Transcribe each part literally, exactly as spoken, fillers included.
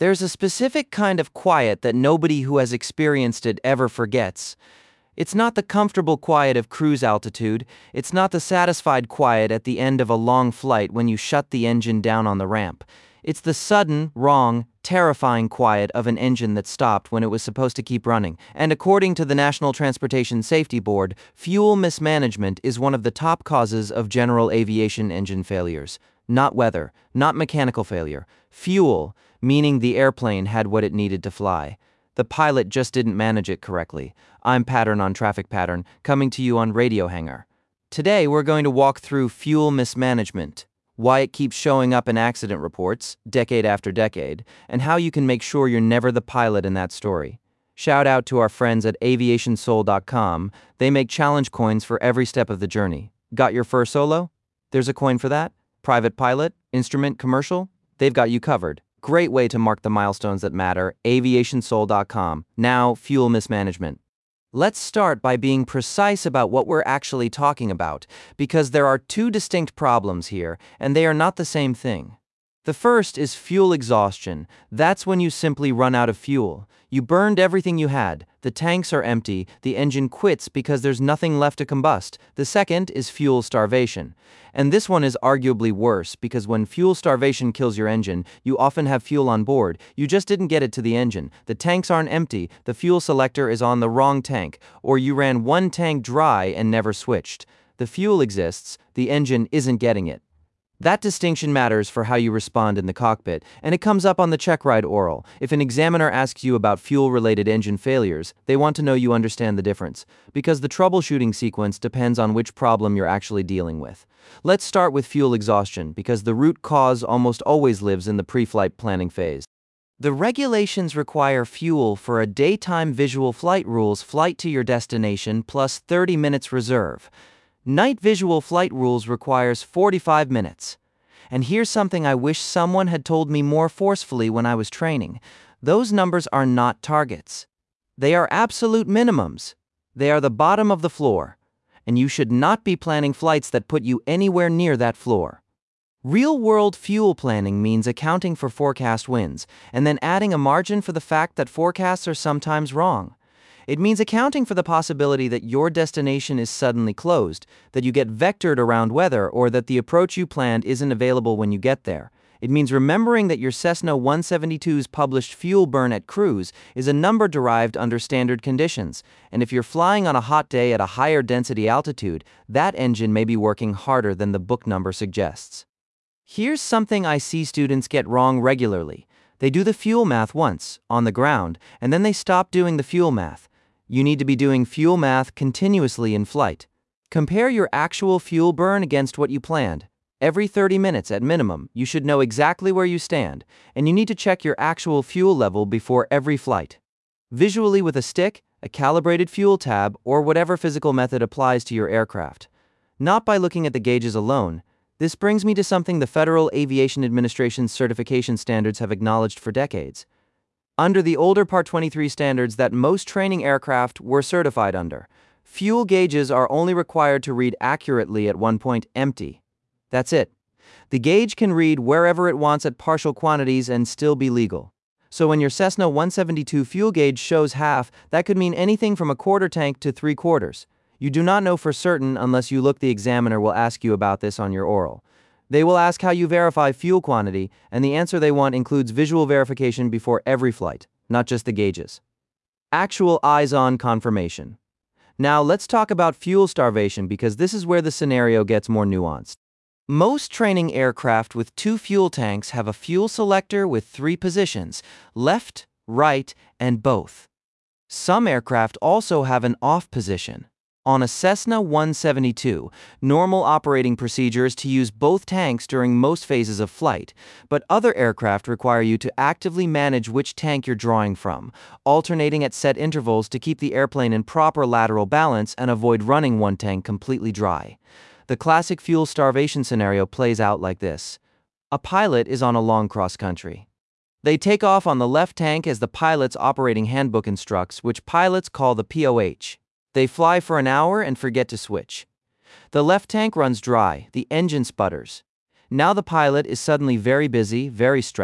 There's a specific kind of quiet that nobody who has experienced it ever forgets. It's not the comfortable quiet of cruise altitude, it's not the satisfied quiet at the end of a long flight when you shut the engine down on the ramp. It's the sudden, wrong, terrifying quiet of an engine that stopped when it was supposed to keep running. And according to the National Transportation Safety Board, fuel mismanagement is one of the top causes of general aviation engine failures. Not weather, not mechanical failure. Fuel, meaning the airplane had what it needed to fly. The pilot just didn't manage it correctly. I'm Pattern on Traffic Pattern, coming to you on Radio Hangar. Today we're going to walk through fuel mismanagement, why it keeps showing up in accident reports, decade after decade, and how you can make sure you're never the pilot in that story. Shout out to our friends at aviation soul dot com. They make challenge coins for every step of the journey. Got your first solo? There's a coin for that. Private pilot, instrument, commercial? They've got you covered. Great way to mark the milestones that matter. aviation soul dot com. Now, fuel mismanagement. Let's start by being precise about what we're actually talking about, because there are two distinct problems here, and they are not the same thing. The first is fuel exhaustion. That's when you simply run out of fuel. You burned everything you had. The tanks are empty. The engine quits because there's nothing left to combust. The second is fuel starvation. And this one is arguably worse because when fuel starvation kills your engine, you often have fuel on board. You just didn't get it to the engine. The tanks aren't empty. The fuel selector is on the wrong tank. Or you ran one tank dry and never switched. The fuel exists. The engine isn't getting it. That distinction matters for how you respond in the cockpit, and it comes up on the check ride oral. If an examiner asks you about fuel-related engine failures, they want to know you understand the difference, because the troubleshooting sequence depends on which problem you're actually dealing with. Let's start with fuel exhaustion, because the root cause almost always lives in the pre-flight planning phase. The regulations require fuel for a daytime visual flight rules flight to your destination plus thirty minutes reserve. Night visual flight rules requires forty-five minutes. And here's something I wish someone had told me more forcefully when I was training. Those numbers are not targets. They are absolute minimums. They are the bottom of the floor. And you should not be planning flights that put you anywhere near that floor. Real-world fuel planning means accounting for forecast winds, and then adding a margin for the fact that forecasts are sometimes wrong. It means accounting for the possibility that your destination is suddenly closed, that you get vectored around weather, or that the approach you planned isn't available when you get there. It means remembering that your Cessna one seventy-two's published fuel burn at cruise is a number derived under standard conditions, and if you're flying on a hot day at a higher density altitude, that engine may be working harder than the book number suggests. Here's something I see students get wrong regularly. They do the fuel math once, on the ground, and then they stop doing the fuel math. You need to be doing fuel math continuously in flight. Compare your actual fuel burn against what you planned. Every thirty minutes at minimum, you should know exactly where you stand, and you need to check your actual fuel level before every flight. Visually with a stick, a calibrated fuel tab, or whatever physical method applies to your aircraft. Not by looking at the gauges alone. This brings me to something the Federal Aviation Administration's certification standards have acknowledged for decades. Under the older Part twenty-three standards that most training aircraft were certified under, fuel gauges are only required to read accurately at one point empty. That's it. The gauge can read wherever it wants at partial quantities and still be legal. So when your Cessna one seventy-two fuel gauge shows half, that could mean anything from a quarter tank to three quarters. You do not know for certain unless you look. The examiner will ask you about this on your oral. They will ask how you verify fuel quantity, and the answer they want includes visual verification before every flight, not just the gauges. Actual eyes-on confirmation. Now let's talk about fuel starvation because this is where the scenario gets more nuanced. Most training aircraft with two fuel tanks have a fuel selector with three positions, left, right, and both. Some aircraft also have an off position. On a Cessna one seventy-two, normal operating procedure is to use both tanks during most phases of flight, but other aircraft require you to actively manage which tank you're drawing from, alternating at set intervals to keep the airplane in proper lateral balance and avoid running one tank completely dry. The classic fuel starvation scenario plays out like this. A pilot is on a long cross-country. They take off on the left tank as the pilot's operating handbook instructs, which pilots call the P O H. They fly for an hour and forget to switch. The left tank runs dry, the engine sputters. Now the pilot is suddenly very busy, very stressed.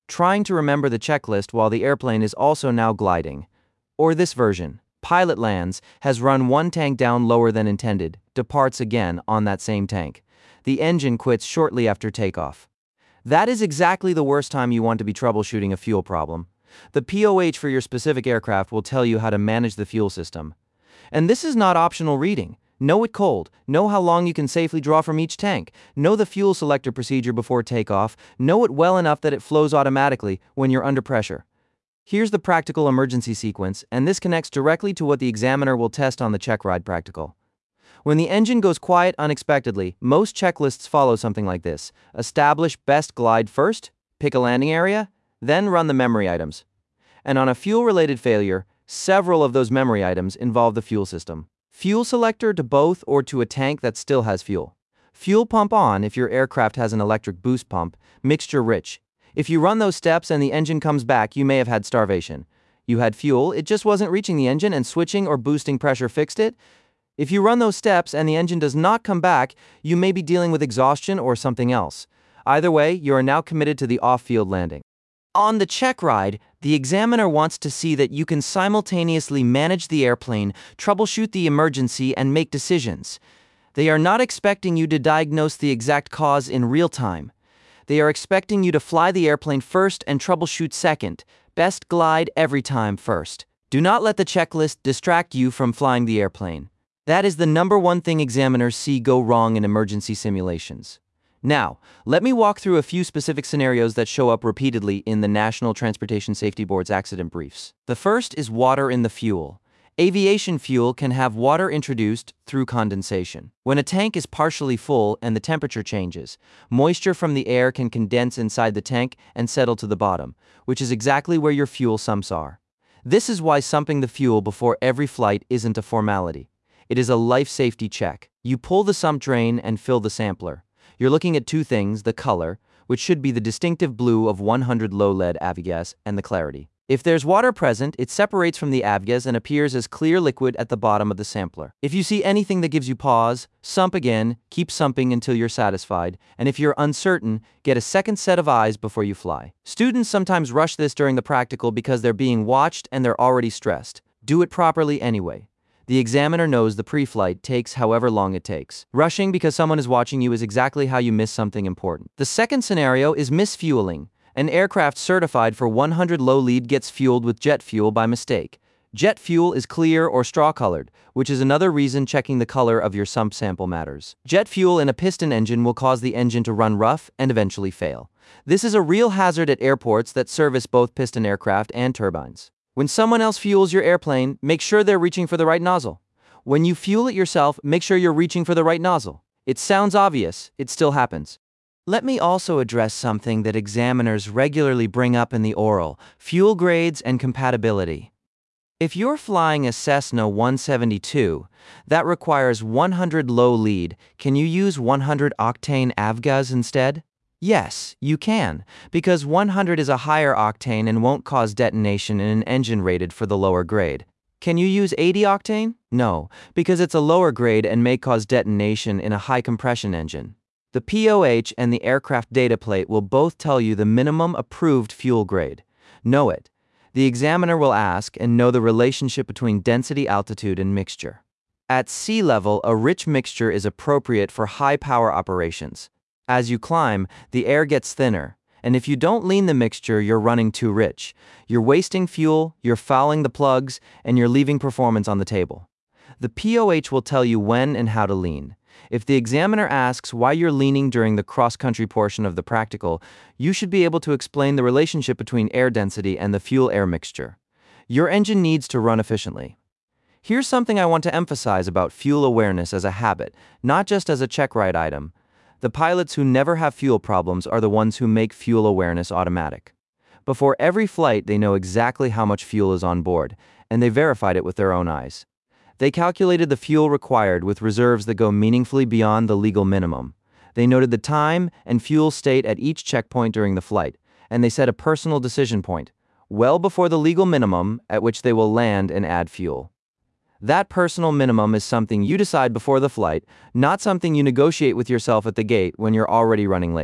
trying to remember the checklist while the airplane is also now gliding. Or this version: pilot lands, has run one tank down lower than intended, departs again on that same tank. The engine quits shortly after takeoff. That is exactly the worst time you want to be troubleshooting a fuel problem. The P O H for your specific aircraft will tell you how to manage the fuel system. And this is not optional reading. Know it cold, know how long you can safely draw from each tank, know the fuel selector procedure before takeoff, know it well enough that it flows automatically when you're under pressure. Here's the practical emergency sequence, and this connects directly to what the examiner will test on the check ride practical. When the engine goes quiet unexpectedly, most checklists follow something like this. Establish best glide first, pick a landing area, then run the memory items. And on a fuel-related failure, several of those memory items involve the fuel system. Fuel selector to both or to a tank that still has fuel. Fuel pump on if your aircraft has an electric boost pump, mixture rich. If you run those steps and the engine comes back, you may have had starvation. You had fuel, it just wasn't reaching the engine and switching or boosting pressure fixed it. If you run those steps and the engine does not come back, you may be dealing with exhaustion or something else. Either way, you are now committed to the off-field landing. On the check ride, the examiner wants to see that you can simultaneously manage the airplane, troubleshoot the emergency, and make decisions. They are not expecting you to diagnose the exact cause in real time. They are expecting you to fly the airplane first and troubleshoot second. Best glide every time first. Do not let the checklist distract you from flying the airplane. That is the number one thing examiners see go wrong in emergency simulations. Now, let me walk through a few specific scenarios that show up repeatedly in the National Transportation Safety Board's accident briefs. The first is water in the fuel. Aviation fuel can have water introduced through condensation. When a tank is partially full and the temperature changes, moisture from the air can condense inside the tank and settle to the bottom, which is exactly where your fuel sumps are. This is why sumping the fuel before every flight isn't a formality. It is a life safety check. You pull the sump drain and fill the sampler. You're looking at two things: the color, which should be the distinctive blue of one hundred low lead avgas, and the clarity. If there's water present, it separates from the avgas and appears as clear liquid at the bottom of the sampler. If you see anything that gives you pause, sump again, keep sumping until you're satisfied, and if you're uncertain, get a second set of eyes before you fly. Students sometimes rush this during the practical because they're being watched and they're already stressed. Do it properly anyway. The examiner knows the pre-flight takes however long it takes. Rushing because someone is watching you is exactly how you miss something important. The second scenario is misfueling. An aircraft certified for one hundred low lead gets fueled with jet fuel by mistake. Jet fuel is clear or straw-colored, which is another reason checking the color of your sump sample matters. Jet fuel in a piston engine will cause the engine to run rough and eventually fail. This is a real hazard at airports that service both piston aircraft and turbines. When someone else fuels your airplane, make sure they're reaching for the right nozzle. When you fuel it yourself, make sure you're reaching for the right nozzle. It sounds obvious, it still happens. Let me also address something that examiners regularly bring up in the oral: fuel grades and compatibility. If you're flying a Cessna one seventy-two that requires one hundred low lead, can you use one hundred octane avgas instead? Yes, you can, because one hundred is a higher octane and won't cause detonation in an engine rated for the lower grade. Can you use eighty octane? No, because it's a lower grade and may cause detonation in a high compression engine. The P O H and the aircraft data plate will both tell you the minimum approved fuel grade. Know it. The examiner will ask and know the relationship between density, altitude, and mixture. At sea level, a rich mixture is appropriate for high power operations. As you climb, the air gets thinner, and if you don't lean the mixture, you're running too rich. You're wasting fuel, you're fouling the plugs, and you're leaving performance on the table. The P O H will tell you when and how to lean. If the examiner asks why you're leaning during the cross-country portion of the practical, you should be able to explain the relationship between air density and the fuel-air mixture. Your engine needs to run efficiently. Here's something I want to emphasize about fuel awareness as a habit, not just as a check ride item. The pilots who never have fuel problems are the ones who make fuel awareness automatic. Before every flight, they know exactly how much fuel is on board, and they verified it with their own eyes. They calculated the fuel required with reserves that go meaningfully beyond the legal minimum. They noted the time and fuel state at each checkpoint during the flight, and they set a personal decision point, well before the legal minimum at which they will land and add fuel. That personal minimum is something you decide before the flight, not something you negotiate with yourself at the gate when you're already running late.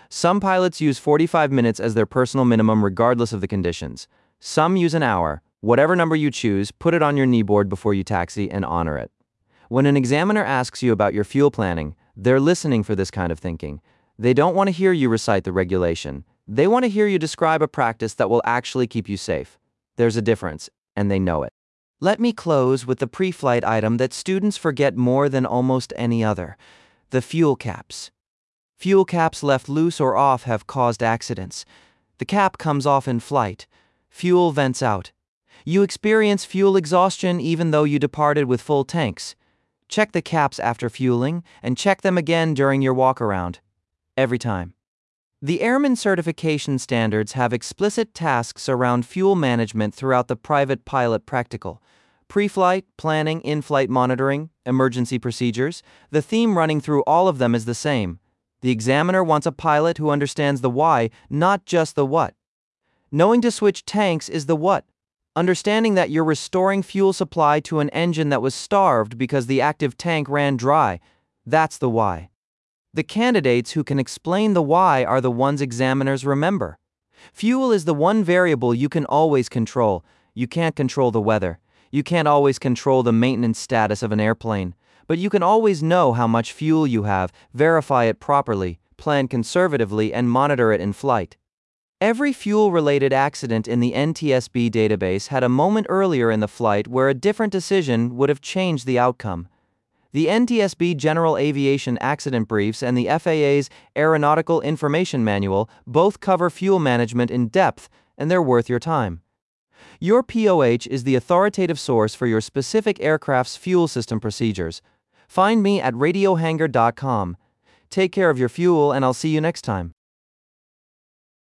Some pilots use forty-five minutes as their personal minimum regardless of the conditions. Some use an hour. Whatever number you choose, put it on your kneeboard before you taxi and honor it. When an examiner asks you about your fuel planning, they're listening for this kind of thinking. They don't want to hear you recite the regulation. They want to hear you describe a practice that will actually keep you safe. There's a difference, and they know it. Let me close with the pre-flight item that students forget more than almost any other: the fuel caps. Fuel caps left loose or off have caused accidents. The cap comes off in flight. Fuel vents out. You experience fuel exhaustion even though you departed with full tanks. Check the caps after fueling, and check them again during your walk-around. Every time. The Airman Certification Standards have explicit tasks around fuel management throughout the private pilot practical. Pre-flight, planning, in-flight monitoring, emergency procedures, the theme running through all of them is the same. The examiner wants a pilot who understands the why, not just the what. Knowing to switch tanks is the what. Understanding that you're restoring fuel supply to an engine that was starved because the active tank ran dry, that's the why. The candidates who can explain the why are the ones examiners remember. Fuel is the one variable you can always control. You can't control the weather. You can't always control the maintenance status of an airplane. But you can always know how much fuel you have, verify it properly, plan conservatively, and monitor it in flight. Every fuel-related accident in the N T S B database had a moment earlier in the flight where a different decision would have changed the outcome. The N T S B General Aviation Accident Briefs and the F A A's Aeronautical Information Manual both cover fuel management in depth, and they're worth your time. Your P O H is the authoritative source for your specific aircraft's fuel system procedures. Find me at radio hangar dot com. Take care of your fuel, and I'll see you next time.